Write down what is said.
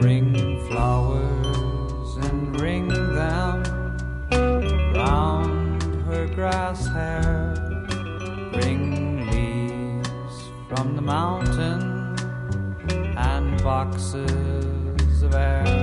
Bring flowers and ring them round her grass hair. Bring leaves from the mountain and boxes of air.